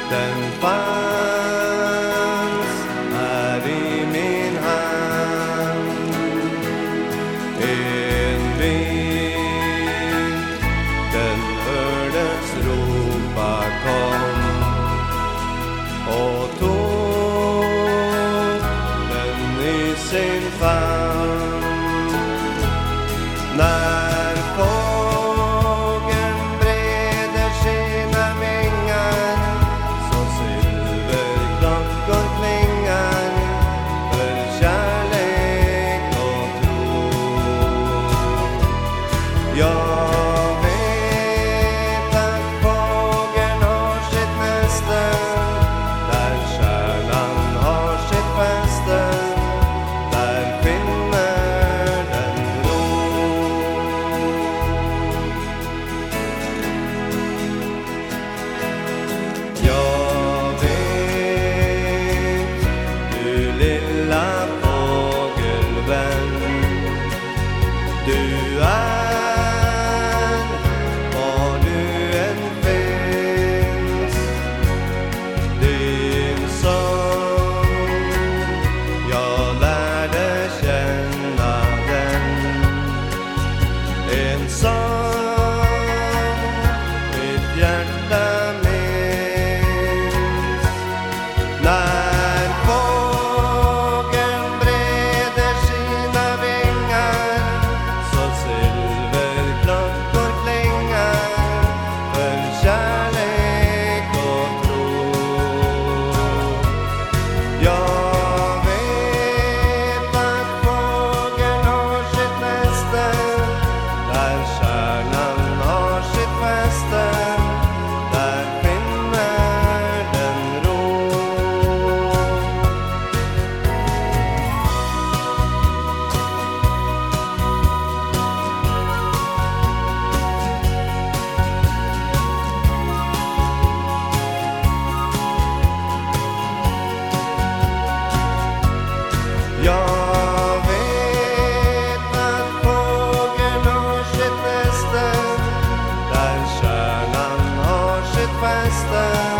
Den fanns här i min hand. En vind, den hördes ropa kom och tog den i sin famn. När fågeln breder sina vingar så silverklockor klingar för kärlek och tro. Jag vet att fågeln har sitt näste där stjärnan har sitt fäste. Där finner den ro. Jag vet, du lilla fågelvän, du är var du än finns. Din sång, jag lärde känna den. En sång mitt hjärta minns. När fågeln breder sina vingar så silverklockor klingar för kärlek och tro. Jag vet att fågeln har sitt näste där stjärnan har sitt fäste. Där finner den ro. Jag vet att fågeln har sitt näste där stjärnan har sitt fäste.